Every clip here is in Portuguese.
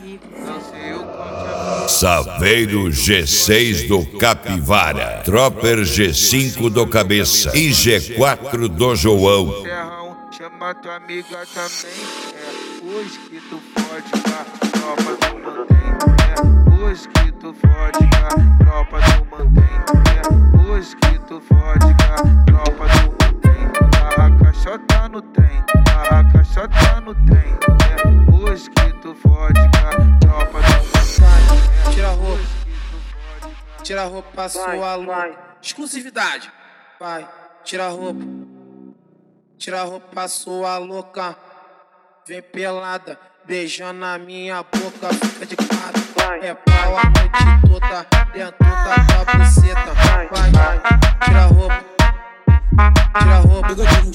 Saveiro G6 do Capivara, Tropper G5 do Cabeça e G4 do João. Chama tua amiga também, hoje que tu fode com a tropa do mantém, hoje que tu fode com a tropa do mantém, hoje que tu fode com a tropa do mantém, a caixota no trem, a caixota no trem, hoje que tu fode com a tropa do mantém. Tira a roupa, tira a roupa, sua louca. Exclusividade, vai, tira a roupa. Tira a roupa, sua louca. Vem pelada, beijando a minha boca. Fica de quatro, é pau a noite toda. Dentro da tua buceta. Vai, tira a roupa. Tira a roupa.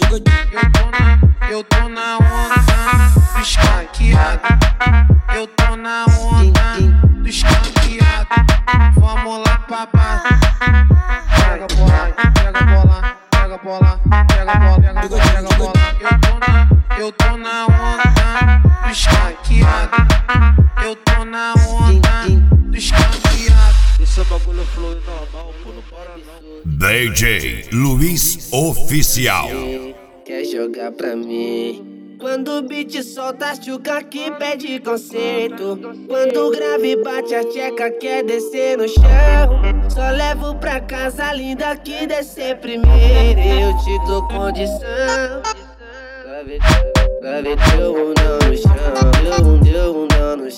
Eu tô na onda do escanqueado. Eu tô na onda do escanqueado. Vamos lá pra baixo. Pega a bola, pega a bola. Pega a bola, pega a bola, pega a bola. Eu tô na onda do escanqueado. Eu tô na onda do escanqueado. Esse bagulho flui normal, pô, não para não. DJ Luiz Oficial. Quer jogar pra mim? Quando o beat solta, a chuca que pede conceito. Quando o grave bate, a tcheca quer descer no chão. Só levo pra casa linda que descer primeiro. Eu te dou condição. Vai ver teu bundão no chão, teu bundão no